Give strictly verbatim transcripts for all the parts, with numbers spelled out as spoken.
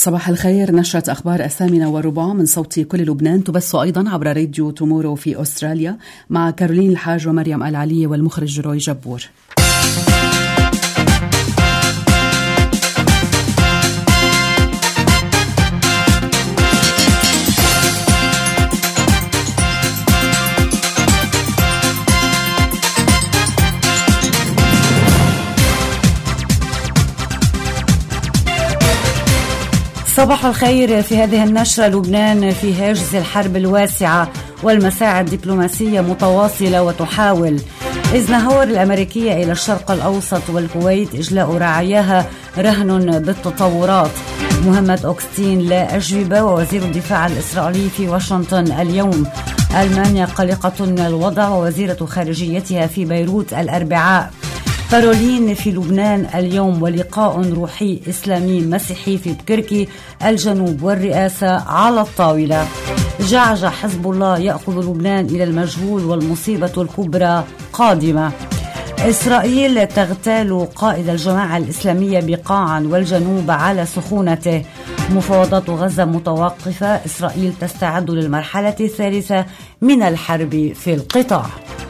صباح الخير. نشرة أخبار الثامنة والربع من صوت كل لبنان تبث أيضا عبر راديو تومورو في أستراليا مع كارولين الحاج ومريم العلي والمخرج روي جبور. صباح الخير. في هذه النشرة: لبنان في هاجس الحرب الواسعة والمساعي الدبلوماسية متواصلة وتحاول. إيزنهاور الأمريكية إلى الشرق الأوسط والكويت إجلاء رعاياها رهن بالتطورات. مهمة أوغستين لا أجوبة. ووزير الدفاع الإسرائيلي في واشنطن اليوم. ألمانيا قلقة من الوضع ووزيرة خارجيتها في بيروت الأربعاء. بارولين في لبنان اليوم ولقاء روحي إسلامي مسيحي في بكركي الجنوب والرئاسة على الطاولة. جعجع حزب الله يأخذ لبنان إلى المجهول والمصيبة الكبرى قادمة. إسرائيل تغتال قائد الجماعة الإسلامية بقاعا والجنوب على سخونته. مفاوضات غزة متوقفة. إسرائيل تستعد للمرحلة الثالثة من الحرب في القطاع.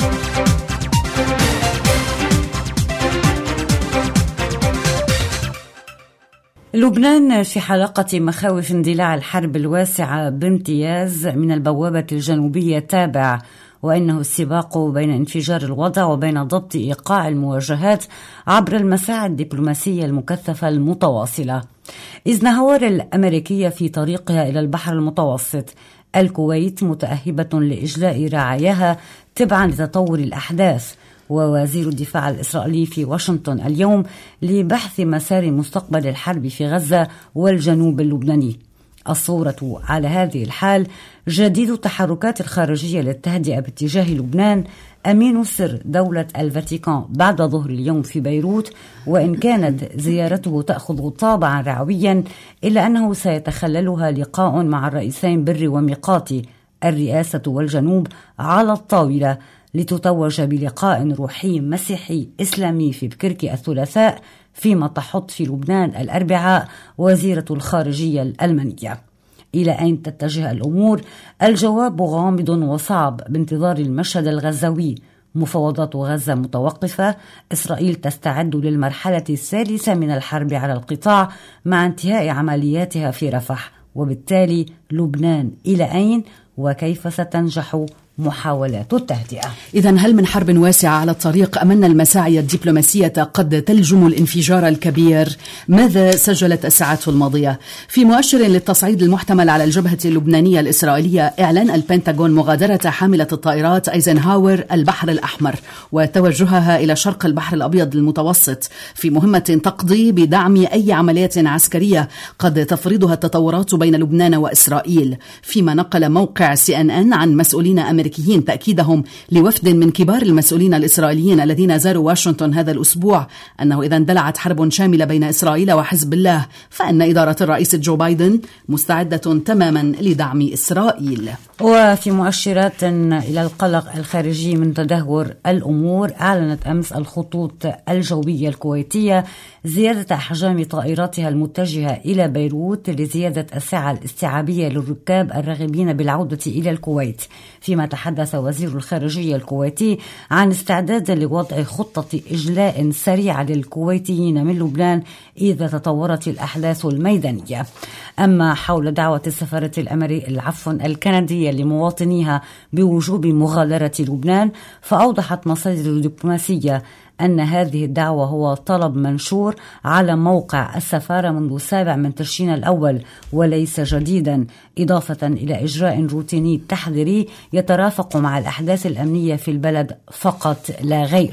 لبنان في حلقة مخاوف اندلاع الحرب الواسعة بامتياز من البوابة الجنوبية تابع، وإنه السباق بين انفجار الوضع وبين ضبط إيقاع المواجهات عبر المساعي الدبلوماسية المكثفة المتواصلة. إيزنهاور الأمريكية في طريقها إلى البحر المتوسط. الكويت متأهبة لإجلاء رعاياها تبعا لتطور الأحداث. ووزير الدفاع الإسرائيلي في واشنطن اليوم لبحث مسار مستقبل الحرب في غزة والجنوب اللبناني. الصورة على هذه الحال جديد تحركات الخارجية للتهدئة باتجاه لبنان. أمين سر دولة الفاتيكان بعد ظهر اليوم في بيروت، وإن كانت زيارته تأخذ طابعا رعويا إلا أنه سيتخللها لقاء مع الرئيسين بري وميقاتي الرئاسة والجنوب على الطاولة لتتوج بلقاء روحي مسيحي إسلامي في بكركي الثلاثاء، فيما تحط في لبنان الأربعاء وزيرة الخارجية الألمانية. إلى أين تتجه الأمور؟ الجواب غامض وصعب بانتظار المشهد الغزوي. مفاوضات غزة متوقفة. إسرائيل تستعد للمرحلة الثالثة من الحرب على القطاع مع انتهاء عملياتها في رفح. وبالتالي لبنان إلى أين وكيف ستنجح محاولات التهدئة؟ إذن هل من حرب واسعة على الطريق أم أن المساعي الدبلوماسية قد تلجم الانفجار الكبير؟ ماذا سجلت الساعات الماضية؟ في مؤشر للتصعيد المحتمل على الجبهة اللبنانية الإسرائيلية، إعلان البنتاغون مغادرة حاملة الطائرات أيزنهاور البحر الأحمر وتوجهها إلى شرق البحر الأبيض المتوسط في مهمة تقضي بدعم أي عمليات عسكرية قد تفرضها التطورات بين لبنان وإسرائيل. فيما نقل موقع سي إن إن عن مسؤولين أمريكيين تأكيدهم لوفد من كبار المسؤولين الإسرائيليين الذين زاروا واشنطن هذا الأسبوع أنه إذا اندلعت حرب شاملة بين إسرائيل وحزب الله فإن إدارة الرئيس جو بايدن مستعدة تماما لدعم إسرائيل. وفي مؤشرات إلى القلق الخارجي من تدهور الأمور، أعلنت أمس الخطوط الجوية الكويتية زيادة أحجام طائراتها المتجهة إلى بيروت لزيادة السعة الاستيعابية للركاب الراغبين بالعودة إلى الكويت. فيما تحدث وزير الخارجية الكويتي عن استعداد لوضع خطة إجلاء سريعة للكويتيين من لبنان إذا تطورت الأحداث الميدانية. أما حول دعوة السفارة الأمريكية العفو الكندية لمواطنيها بوجوب مغادرة لبنان، فأوضحت مصادر الدبلوماسية أن هذه الدعوة هو طلب منشور على موقع السفارة منذ السابع من تشرين الأول وليس جديدا، إضافة إلى إجراء روتيني تحضيري يترافق مع الأحداث الأمنية في البلد فقط لا غير.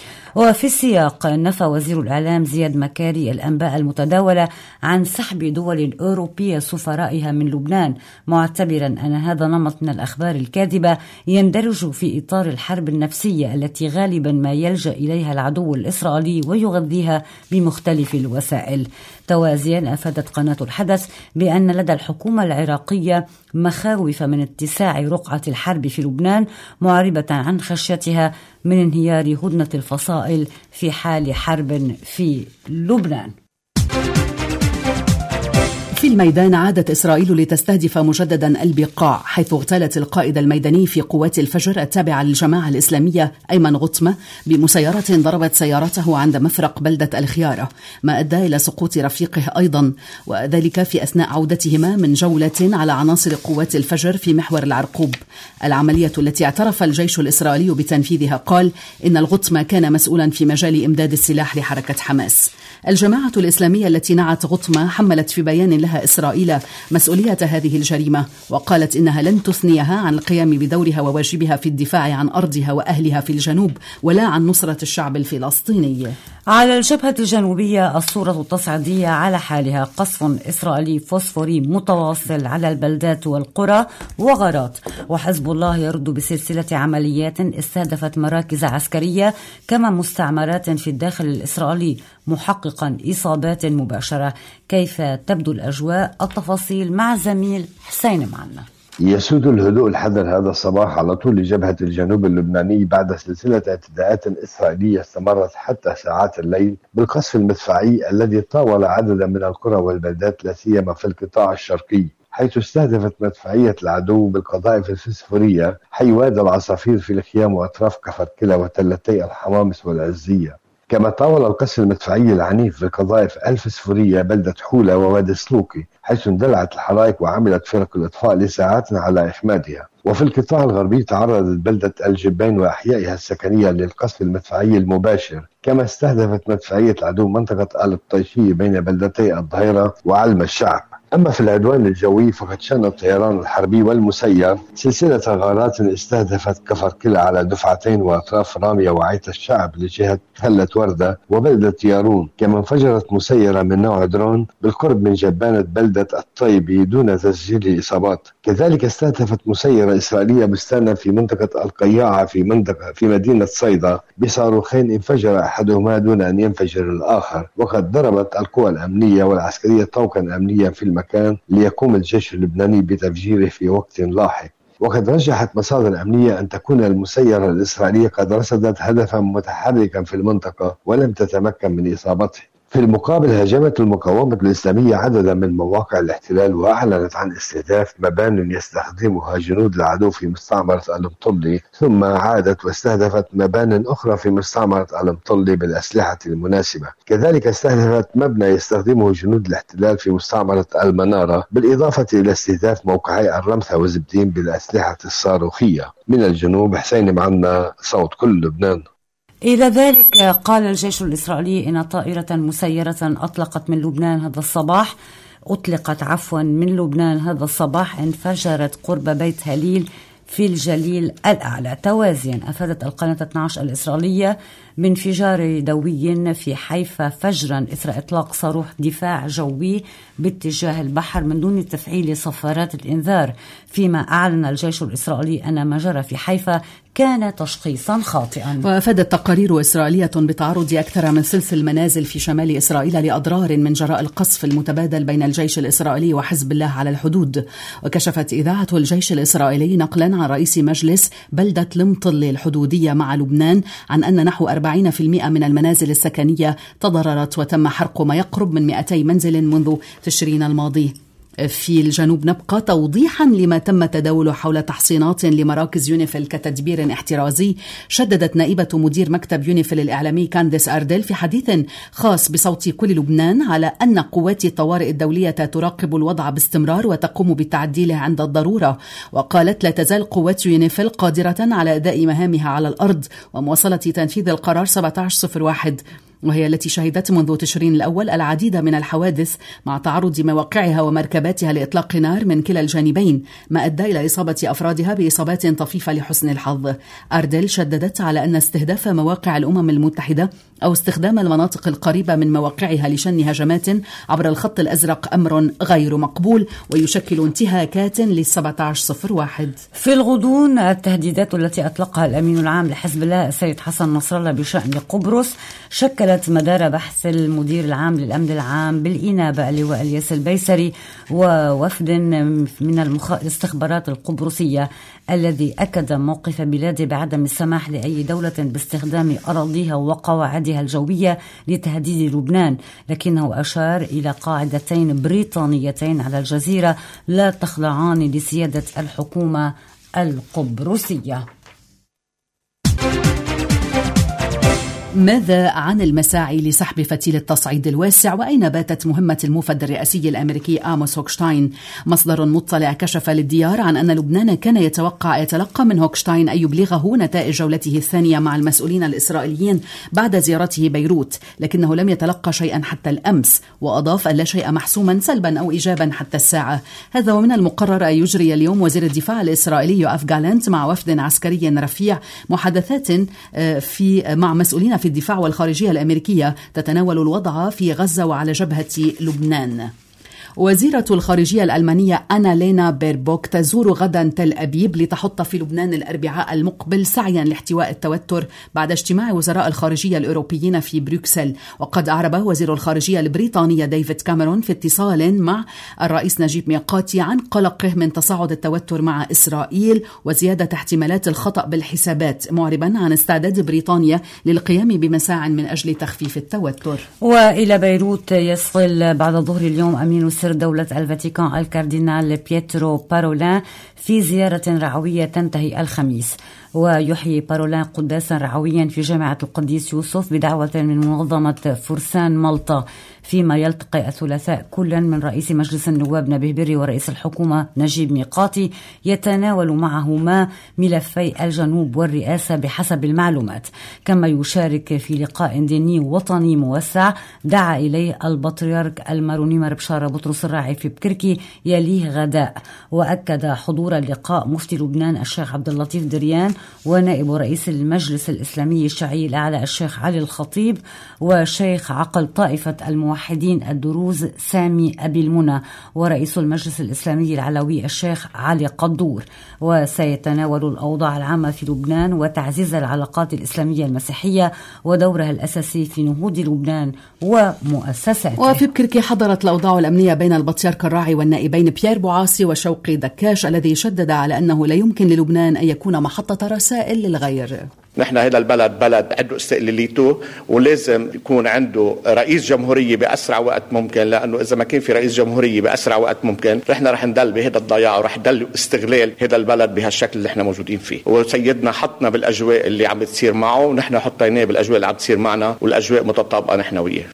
وفي السياق نفى وزير الإعلام زياد مكاري الأنباء المتداولة عن سحب دول أوروبية سفرائها من لبنان، معتبرا أن هذا نمط من الأخبار الكاذبة يندرج في إطار الحرب النفسية التي غالبا ما يلجأ إليها العدو الإسرائيلي ويغذيها بمختلف الوسائل. توازيا أفادت قناة الحدث بأن لدى الحكومة العراقية مخاوف من اتساع رقعة الحرب في لبنان، معربة عن خشيتها من انهيار هدنة الفصائل في حال حرب في لبنان. في الميدان عادت إسرائيل لتستهدف مجددا البقاع، حيث اغتالت القائد الميداني في قوات الفجر التابعة للجماعة الإسلامية أيمن غطمة بمسيرة ضربت سيارته عند مفرق بلدة الخيارة، ما أدى إلى سقوط رفيقه أيضا، وذلك في أثناء عودتهما من جولة على عناصر قوات الفجر في محور العرقوب. العملية التي اعترف الجيش الإسرائيلي بتنفيذها قال إن الغطمة كان مسؤولا في مجال إمداد السلاح لحركة حماس. الجماعة الإسلامية التي نعت غطمة حملت في بيان لها إسرائيل مسؤولية هذه الجريمة، وقالت إنها لن تثنيها عن القيام بدورها وواجبها في الدفاع عن أرضها وأهلها في الجنوب ولا عن نصرة الشعب الفلسطيني. على الجبهة الجنوبية الصورة التصعيدية على حالها، قصف إسرائيلي فوسفوري متواصل على البلدات والقرى وغارات، وحزب الله يرد بسلسلة عمليات استهدفت مراكز عسكرية كما مستعمرات في الداخل الإسرائيلي، محققا إصابات مباشرة. كيف تبدو الأجواء؟ التفاصيل مع زميل حسين معنا. يسود الهدوء الحذر هذا الصباح على طول جبهة الجنوب اللبناني بعد سلسلة اعتداءات إسرائيلية استمرت حتى ساعات الليل بالقصف المدفعي الذي طاول عددا من القرى والبلدات لا سيما في القطاع الشرقي، حيث استهدفت مدفعية العدو بالقذائف الفسفورية حي وادي العصافير في الخيام وأطراف كفر كلا وتلتي الحمامس والعزية. كما طاول القصف المدفعي العنيف بالقذائف الفسفورية بلدة حولة ووادي سلوكي، حيث اندلعت الحرائق وعملت فرق الإطفاء لساعات على إخمادها. وفي القطاع الغربي تعرضت بلدة الجبين وأحيائها السكنية للقصف المدفعي المباشر، كما استهدفت مدفعية العدو منطقة القطيشية بين بلدتي الظهيرة وعلم الشعب. أما في العدوان الجوي فقد شن الطيران الحربي والمسير سلسلة غارات استهدفت كفر كلا على دفعتين وأطراف رامية وعيت الشعب لجهة خلة وردة وبلدة يارون، كما انفجرت مسيرة من نوع درون بالقرب من جبانة بلدة الطيبي دون تسجيل إصابات. كذلك استهدفت مسيرة إسرائيلية بستانا في منطقة القياعة في منطقة في مدينة صيدا بصاروخين انفجر أحدهما دون أن ينفجر الآخر. وقد ضربت القوى الأمنية والعسكرية طوقا أمنيا في المكان ليقوم الجيش اللبناني بتفجيره في وقت لاحق. وقد رجحت مصادر أمنية أن تكون المسيرة الإسرائيلية قد رصدت هدفا متحركا في المنطقة ولم تتمكن من إصابته. في المقابل هاجمت المقاومة الإسلامية عددا من مواقع الاحتلال وأعلنت عن استهداف مبان يستخدمها جنود العدو في مستعمرة المطلي، ثم عادت واستهدفت مبان أخرى في مستعمرة المطلي بالأسلحة المناسبة. كذلك استهدفت مبنى يستخدمه جنود الاحتلال في مستعمرة المنارة، بالإضافة إلى استهداف موقعي الرمثة وزبدين بالأسلحة الصاروخية. من الجنوب حسين معنا، صوت كل لبنان. إلى ذلك قال الجيش الإسرائيلي إن طائرة مسيرة أطلقت من لبنان هذا الصباح أطلقت عفوا من لبنان هذا الصباح انفجرت قرب بيت هليل في الجليل الأعلى. توازيا أفادت القناة اثني عشر الإسرائيلية بانفجار دوي في حيفا فجرا إثر إطلاق صاروخ دفاع جوي باتجاه البحر من دون تفعيل صفارات الإنذار، فيما أعلن الجيش الإسرائيلي أن ما جرى في حيفا كان تشخيصا خاطئا. وأفادت تقارير إسرائيلية بتعرض أكثر من ثلث المنازل في شمال إسرائيل لأضرار من جراء القصف المتبادل بين الجيش الإسرائيلي وحزب الله على الحدود. وكشفت إذاعة الجيش الإسرائيلي نقلا عن رئيس مجلس بلدة المطلي الحدودية مع لبنان عن أن نحو أربعين بالمئة من المنازل السكنية تضررت وتم حرق ما يقرب من مئتي منزل منذ تشرين الماضي. في الجنوب نبقى توضيحا لما تم تداوله حول تحصينات لمراكز يونيفيل كتدبير احترازي. شددت نائبة مدير مكتب يونيفيل الإعلامي كانديس أردل في حديث خاص بصوت كل لبنان على أن قوات الطوارئ الدولية تراقب الوضع باستمرار وتقوم بتعديله عند الضرورة. وقالت لا تزال قوات يونيفيل قادرة على أداء مهامها على الأرض ومواصلة تنفيذ القرار سبعة عشر صفر واحد، وهي التي شهدت منذ تشرين الأول العديد من الحوادث مع تعرض مواقعها ومركباتها لإطلاق نار من كلا الجانبين، ما أدى إلى إصابة أفرادها بإصابات طفيفة لحسن الحظ. أردل شددت على أن استهداف مواقع الأمم المتحدة أو استخدام المناطق القريبة من مواقعها لشن هجمات عبر الخط الأزرق أمر غير مقبول ويشكل انتهاكات للسبعة عشر صفر واحد. في الغضون التهديدات التي أطلقها الأمين العام لحزب الله السيد حسن نصر الله بشأن قبرص شكلت واصلت مدار بحث المدير العام للأمن العام بالإنابة اللواء الياس البيسري ووفد من المخ... الاستخبارات القبرصية الذي أكد موقف بلاده بعدم السماح لأي دولة باستخدام أراضيها وقواعدها الجوية لتهديد لبنان، لكنه أشار إلى قاعدتين بريطانيتين على الجزيرة لا تخضعان لسيادة الحكومة القبرصية. ماذا عن المساعي لسحب فتيل التصعيد الواسع، وأين باتت مهمة الموفد الرئاسي الأمريكي آموس هوكشتاين؟ مصدر مطلع كشف للديار عن أن لبنان كان يتوقع يتلقى من هوكشتاين أن يبلغه نتائج جولته الثانية مع المسؤولين الإسرائيليين بعد زيارته بيروت، لكنه لم يتلقى شيئا حتى الأمس، وأضاف أن لا شيء محسوما سلبا أو إيجابا حتى الساعة. هذا ومن المقرر أن يجري اليوم وزير الدفاع الإسرائيلي يوآف جالنت مع وفد عسكري رفيع محادثات في مع مسؤولين في الدفاع والخارجية الأمريكية تتناول الوضع في غزة وعلى جبهة لبنان. وزيرة الخارجية الألمانية أنا لينا بيربوك تزور غدا تل أبيب لتحط في لبنان الأربعاء المقبل سعيا لاحتواء التوتر بعد اجتماع وزراء الخارجية الأوروبيين في بروكسل. وقد أعرب وزير الخارجية البريطانية ديفيد كاميرون في اتصال مع الرئيس نجيب ميقاتي عن قلقه من تصاعد التوتر مع إسرائيل وزيادة احتمالات الخطأ بالحسابات، معربا عن استعداد بريطانيا للقيام بمساع من أجل تخفيف التوتر. وإلى بيروت يصل بعد ظهر اليوم أمين دولة الفاتيكان الكاردينال بيترو بارولين في زيارة رعوية تنتهي الخميس. ويحيي بارولين قداسا رعويا في جامعة القديس يوسف بدعوة من منظمة فرسان مالطا، فيما يلتقي الثلاثاء كل من رئيس مجلس النواب نبيه بري ورئيس الحكومة نجيب ميقاتي يتناول معهما ملفي الجنوب والرئاسة بحسب المعلومات، كما يشارك في لقاء ديني وطني موسع دعا إليه البطريرك المارونيمر بشارة بطرس الراعي في بكركي يليه غداء. وأكد حضور اللقاء مفتي لبنان الشيخ عبد اللطيف دريان ونائب رئيس المجلس الإسلامي الشيعي الأعلى الشيخ علي الخطيب وشيخ عقل طائفة الموحدين الدروز سامي أبي المنى ورئيس المجلس الإسلامي العلوي الشيخ علي قدور. وسيتناول الأوضاع العامة في لبنان وتعزيز العلاقات الإسلامية المسيحية ودورها الأساسي في نهوض لبنان ومؤسساته. وفي بكركي حضرت الأوضاع الأمنية بين البطريرك الراعي والنائبين بيير بوعاصي وشوقي دكاش الذي شدد على أنه لا يمكن للبنان أن يكون محطة رسائل للغير. نحن هذا البلد بلد عنده استقلاليته ولازم يكون عنده رئيس جمهورية بأسرع وقت ممكن، لأنه إذا ما كان في رئيس جمهورية بأسرع وقت ممكن رحنا رح ندل بهذا الضياع ورح ندل استغلال هذا البلد بهالشكل اللي احنا موجودين فيه. وسيدنا حطنا بالأجواء اللي عم بتصير معه ونحن حطيناه بالأجواء اللي عم بتصير معنا، والأجواء متطابقة نحن وياه.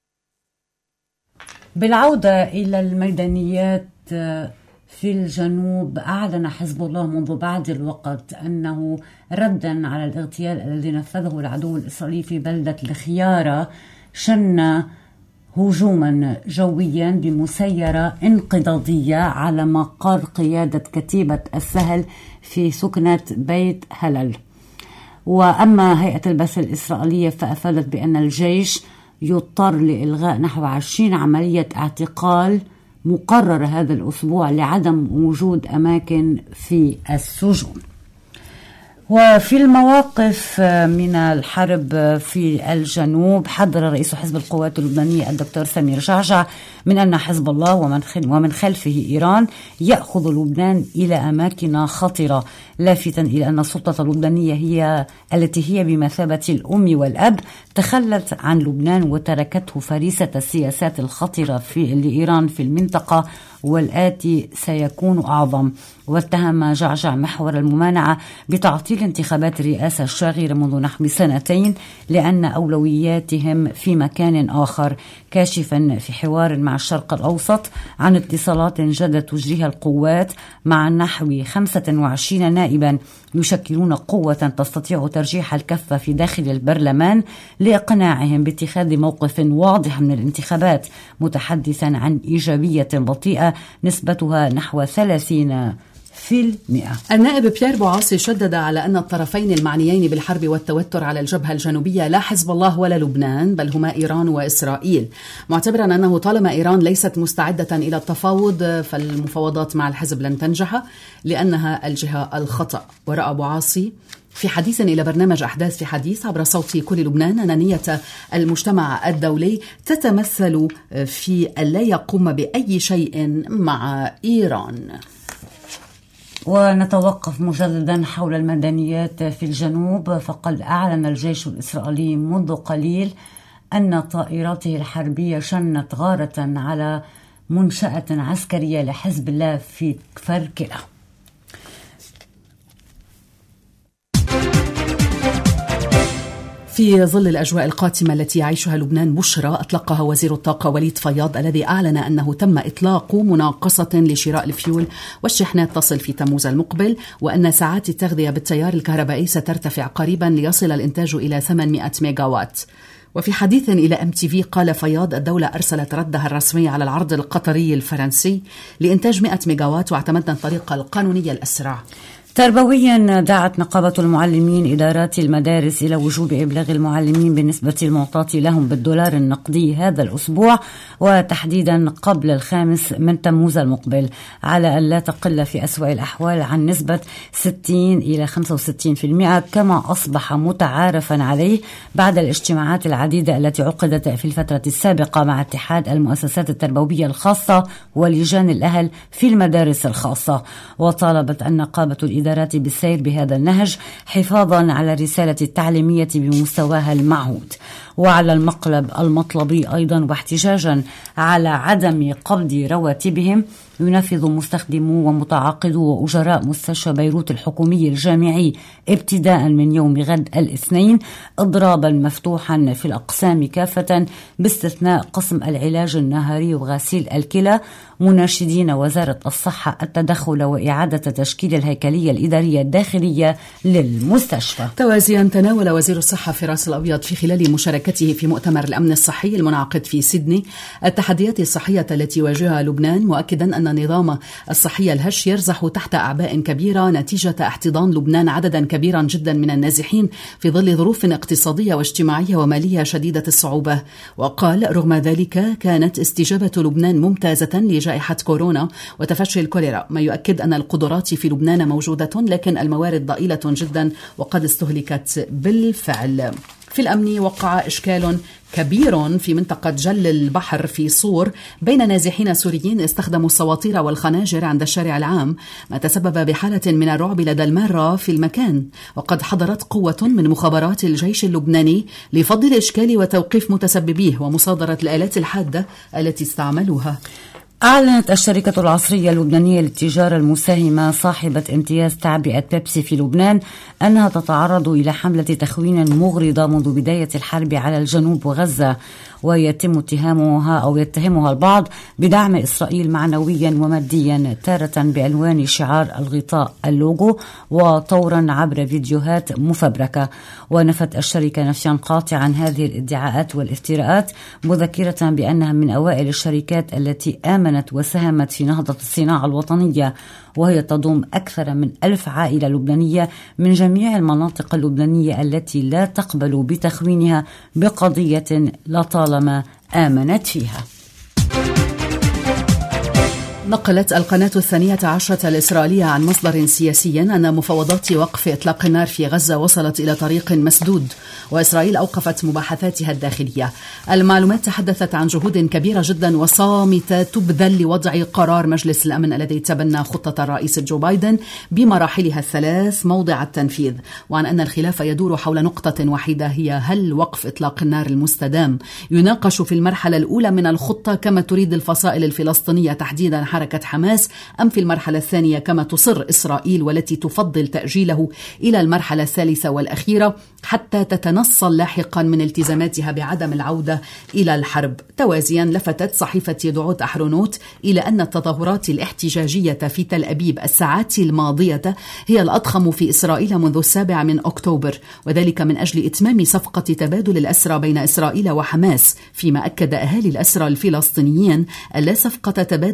بالعودة إلى الميدانيات في الجنوب، أعلن حزب الله منذ بعض الوقت أنه ردا على الاغتيال الذي نفذه العدو الإسرائيلي في بلدة الخيارة شن هجوما جويا بمسيرة انقضاضية على مقر قيادة كتيبة السهل في سكنة بيت هلل. وأما هيئة البث الإسرائيلية فأفادت بأن الجيش يضطر لإلغاء نحو عشرين عملية اعتقال مقرر هذا الأسبوع لعدم وجود أماكن في السجون. وفي المواقف من الحرب في الجنوب، حذر رئيس حزب القوات اللبنانية الدكتور سمير جعجع من أن حزب الله ومن خلفه إيران يأخذ لبنان إلى أماكن خطرة، لافتا إلى أن السلطة اللبنانية هي التي هي بمثابة الأم والأب تخلت عن لبنان وتركته فريسة السياسات الخطرة في لإيران في المنطقة، والآتي سيكون أعظم. واتهم جعجع محور الممانعة بتعطيل انتخابات الرئاسة الشاغرة منذ نحو سنتين لأن أولوياتهم في مكان آخر، كاشفا في حوار مع الشرق الأوسط عن اتصالات جدت تجريها القوات مع نحو خمسة وعشرين نائبا يشكلون قوة تستطيع ترجيح الكفة في داخل البرلمان لإقناعهم باتخاذ موقف واضح من الانتخابات، متحدثا عن إيجابية بطيئة نسبتها نحو ثلاثين في المئة. النائب بيير بوعاصي شدد على أن الطرفين المعنيين بالحرب والتوتر على الجبهة الجنوبية لا حزب الله ولا لبنان، بل هما إيران وإسرائيل، معتبرا أنه طالما إيران ليست مستعدة إلى التفاوض فالمفاوضات مع الحزب لن تنجح لأنها الجهة الخطأ. ورأى بوعاصي في حديث إلى برنامج أحداث في حديث عبر صوت كل لبنان، أن نية المجتمع الدولي تتمثل في ألا يقوم بأي شيء مع إيران. ونتوقف مجددا حول المدنيات في الجنوب، فقد أعلن الجيش الإسرائيلي منذ قليل أن طائراته الحربية شنت غارة على منشأة عسكرية لحزب الله في كفر كلا. في ظل الأجواء القاتمة التي يعيشها لبنان، بشرى أطلقها وزير الطاقة وليد فياض، الذي أعلن أنه تم إطلاق مناقصة لشراء الفيول والشحنات تصل في تموز المقبل، وأن ساعات التغذية بالتيار الكهربائي سترتفع قريبا ليصل الإنتاج إلى ثمانمائة ميجاوات. وفي حديث إلى أم تي في قال فياض: الدولة أرسلت ردها الرسمي على العرض القطري الفرنسي لإنتاج مائة ميجاوات، واعتمدنا الطريقة القانونية الأسرع. تربويا، دعت نقابة المعلمين إدارات المدارس إلى وجوب إبلاغ المعلمين بالنسبة المعطاة لهم بالدولار النقدي هذا الأسبوع، وتحديدا قبل الخامس من تموز المقبل، على أن لا تقل في أسوأ الأحوال عن نسبة ستين إلى خمسة وستين بالمئة، كما أصبح متعارفا عليه بعد الاجتماعات العديدة التي عقدت في الفترة السابقة مع اتحاد المؤسسات التربوية الخاصة ولجان الأهل في المدارس الخاصة. وطالبت النقابة الإدارات بالسير بهذا النهج حفاظا على الرسالة التعليمية بمستواها المعهود. وعلى المقلب المطلبي أيضا، واحتجاجا على عدم قبض رواتبهم، ينفذ مستخدمو ومتعاقدو وأجراء مستشفى بيروت الحكومي الجامعي ابتداء من يوم غد الاثنين إضرابا مفتوحا في الأقسام كافة باستثناء قسم العلاج النهاري وغسيل الكلى، مناشدين وزارة الصحة التدخل وإعادة تشكيل الهيكلية الإدارية الداخلية للمستشفى. توازيا، تناول وزير الصحة فراس الأبيض في خلال مشاركته في مؤتمر الأمن الصحي المنعقد في سيدني التحديات الصحية التي يواجهها لبنان، مؤكدا أن النظام الصحي الهش يرزح تحت أعباء كبيرة نتيجة احتضان لبنان عددا كبيرا جدا من النازحين في ظل ظروف اقتصادية واجتماعية ومالية شديدة الصعوبة. وقال: رغم ذلك كانت استجابة لبنان ممتازة لجائحة كورونا وتفشي الكوليرا، ما يؤكد أن القدرات في لبنان موجودة، لكن الموارد ضئيلة جدا وقد استهلكت بالفعل. في الأمن، وقع إشكال كبير في منطقة جل البحر في صور بين نازحين سوريين استخدموا الصواطير والخناجر عند الشارع العام، ما تسبب بحالة من الرعب لدى المارة في المكان. وقد حضرت قوة من مخابرات الجيش اللبناني لفض الإشكال وتوقيف متسببيه ومصادرة الآلات الحادة التي استعملوها. أعلنت الشركة العصرية اللبنانية للتجارة المساهمة صاحبة امتياز تعبئة بيبسي في لبنان أنها تتعرض إلى حملة تخوين مغرضة منذ بداية الحرب على الجنوب وغزة، ويتم اتهامها أو يتهمها البعض بدعم إسرائيل معنويا وماديا، تارة بعنوان شعار الغطاء اللوغو وطورا عبر فيديوهات مفبركة. ونفت الشركة نفيا قاطعا هذه الادعاءات والافتراءات، مذكرة بأنها من أوائل الشركات التي آمنت وساهمت في نهضة الصناعة الوطنية، وهي تضم أكثر من ألف عائلة لبنانية من جميع المناطق اللبنانية التي لا تقبل بتخوينها بقضية لطالما آمنت فيها. نقلت القناة الثانية عشرة الإسرائيلية عن مصدر سياسي أن مفاوضات وقف إطلاق النار في غزة وصلت إلى طريق مسدود، وإسرائيل أوقفت مباحثاتها الداخلية. المعلومات تحدثت عن جهود كبيرة جدا وصامتة تبذل لوضع قرار مجلس الأمن الذي تبنى خطة الرئيس جو بايدن بمراحلها الثلاث موضع التنفيذ، وعن أن الخلاف يدور حول نقطة وحيدة، هي هل وقف إطلاق النار المستدام يناقش في المرحلة الأولى من الخطة كما تريد الفصائل الفلسطينية تحديدا حركة حماس، أم في المرحلة الثانية كما تصر إسرائيل والتي تفضل تأجيله إلى المرحلة الثالثة والأخيرة حتى تتنصل لاحقا من التزاماتها بعدم العودة إلى الحرب. توازيا، لفتت صحيفة دعوت أحرونوت إلى أن التظاهرات الاحتجاجية في تل أبيب الساعات الماضية هي الأضخم في إسرائيل منذ السابع من أكتوبر، وذلك من أجل إتمام صفقة تبادل الأسرى بين إسرائيل وحماس، فيما أكد أهالي الأسرى الفلسطينيين أن لا صفقة تبادل إلا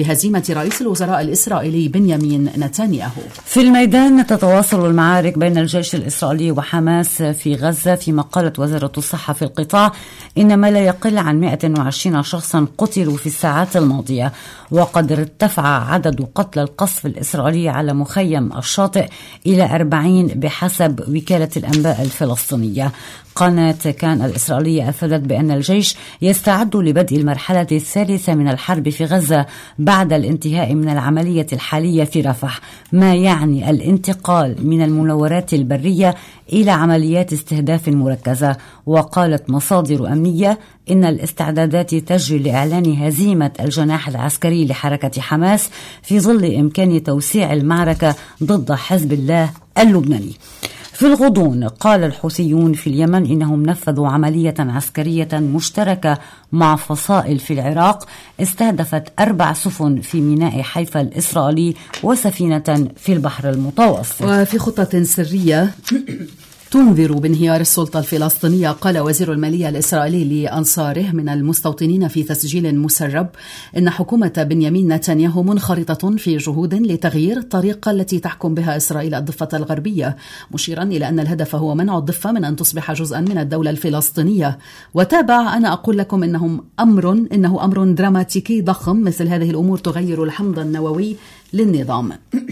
بهزيمة رئيس الوزراء الإسرائيلي بنيامين نتنياهو. في الميدان تتواصل المعارك بين الجيش الإسرائيلي وحماس في غزة، فيما قالت وزارة الصحة في القطاع إن ما لا يقل عن مئة وعشرين شخصا قتلوا في الساعات الماضية، وقد ارتفع عدد قتلى القصف الإسرائيلي على مخيم الشاطئ إلى أربعين بحسب وكالة الأنباء الفلسطينية. قناة كان الإسرائيلية أفادت بأن الجيش يستعد لبدء المرحلة الثالثة من الحرب في غزة بعد الانتهاء من العملية الحالية في رفح، ما يعني الانتقال من المناورات البرية إلى عمليات استهداف مركزة. وقالت مصادر أمنية إن الاستعدادات تجري لإعلان هزيمة الجناح العسكري لحركة حماس في ظل إمكان توسيع المعركة ضد حزب الله اللبناني. في الغضون قال الحوثيون في اليمن إنهم نفذوا عملية عسكرية مشتركة مع فصائل في العراق استهدفت أربع سفن في ميناء حيفا الإسرائيلي وسفينة في البحر المتوسط. وفي خطة سرية تنذر بانهيار السلطة الفلسطينية، قال وزير المالية الإسرائيلي لأنصاره من المستوطنين في تسجيل مسرب إن حكومة بنيامين نتنياهو منخرطة في جهود لتغيير الطريقة التي تحكم بها إسرائيل الضفة الغربية، مشيرا إلى أن الهدف هو منع الضفة من أن تصبح جزءا من الدولة الفلسطينية. وتابع: أنا أقول لكم إنهم أمر إنه أمر دراماتيكي ضخم، مثل هذه الأمور تغير الحمض النووي للنظام.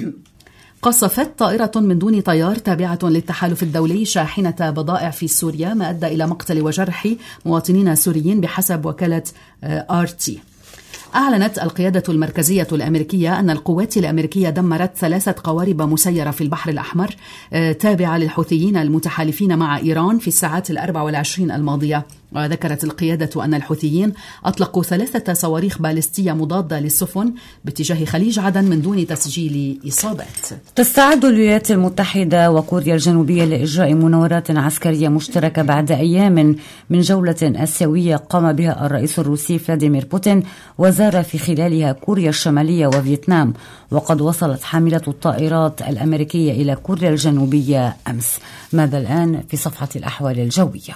قصفت طائرة من دون طيار تابعة للتحالف الدولي شاحنة بضائع في سوريا، ما أدى إلى مقتل وجرح مواطنين سوريين بحسب وكالة آر تي. أعلنت القيادة المركزية الأمريكية أن القوات الأمريكية دمرت ثلاثة قوارب مسيرة في البحر الأحمر تابعة للحوثيين المتحالفين مع إيران في الساعات الأربع والعشرين الماضية. وذكرت القيادة أن الحوثيين أطلقوا ثلاثة صواريخ باليستية مضادة للسفن باتجاه خليج عدن من دون تسجيل إصابات. تستعد الولايات المتحدة وكوريا الجنوبية لإجراء مناورات عسكرية مشتركة بعد أيام من جولة آسيوية قام بها الرئيس الروسي فلاديمير بوتين وزار في خلالها كوريا الشمالية وفيتنام. وقد وصلت حاملة الطائرات الأمريكية إلى كوريا الجنوبية أمس. ماذا الآن في صفحة الأحوال الجوية؟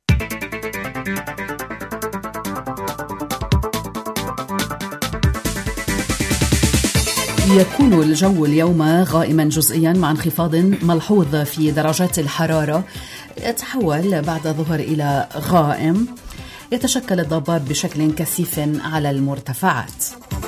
يكون الجو اليوم غائما جزئيا مع انخفاض ملحوظ في درجات الحرارة، يتحول بعد الظهر إلى غائم، يتشكل الضباب بشكل كثيف على المرتفعات.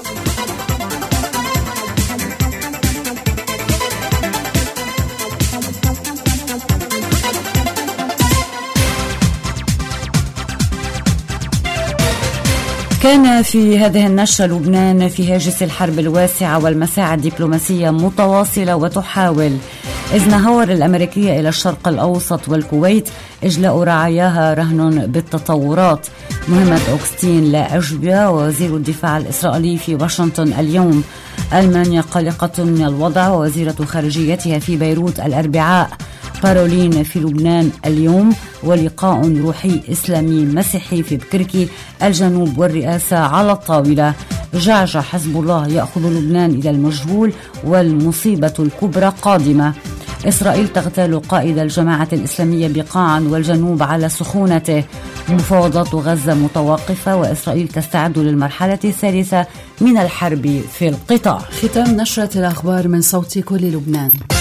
كان في هذه النشرة لبنان في هاجس الحرب الواسعة والمساعي الدبلوماسية متواصلة وتحاول إزنهور الأمريكية إلى الشرق الأوسط والكويت إجلاء رعاياها رهن بالتطورات. مهمة أوغستين لا أجوبة ووزير الدفاع الإسرائيلي في واشنطن اليوم. ألمانيا قلقة من الوضع ووزيرة خارجيتها في بيروت الأربعاء. بارولين في لبنان اليوم ولقاء روحي إسلامي مسيحي في بكركي الجنوب والرئاسة على الطاولة. جعجع حزب الله يأخذ لبنان إلى المجهول والمصيبة الكبرى قادمة. إسرائيل تغتال قائد الجماعة الإسلامية بقاعا والجنوب على سخونته. مفاوضات غزة متوقفة وإسرائيل تستعد للمرحلة الثالثة من الحرب في القطاع. ختام نشرة الأخبار من صوت كل لبنان.